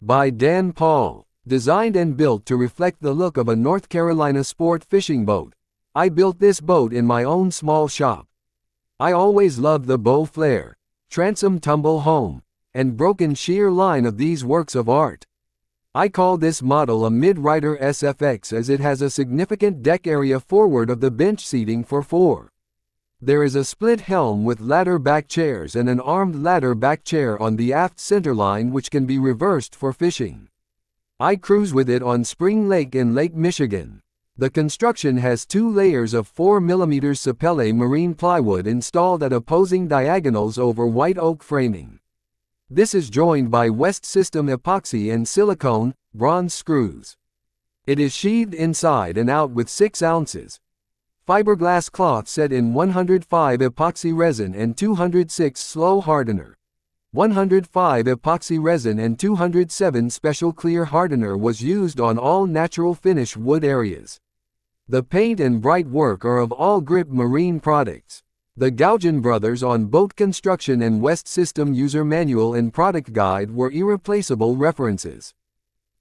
By Dan Paul. Designed and built to reflect the look of a North Carolina sport fishing boat. I built this boat in my own small shop. I always loved the bow flare, transom tumble home, and broken sheer line of these works of art. I call this model a Mid-Rider SFX as it has a significant deck area forward of the bench seating for 4. There is a split helm with ladder back chairs and an armed ladder back chair on the aft centerline which can be reversed for fishing. I cruise with it on Spring Lake in Lake Michigan. The construction has 2 layers of 4 mm Sapele marine plywood installed at opposing diagonals over white oak framing. This is joined by West System epoxy and silicone, bronze screws. It is sheathed inside and out with 6 ounces fiberglass cloth set in 105 epoxy resin and 206 slow hardener. 105 epoxy resin and 207 special clear hardener was used on all natural finish wood areas. The paint and bright work are of All Grip Marine products. The Gauguin brothers on boat construction and West System user manual and product guide were irreplaceable references.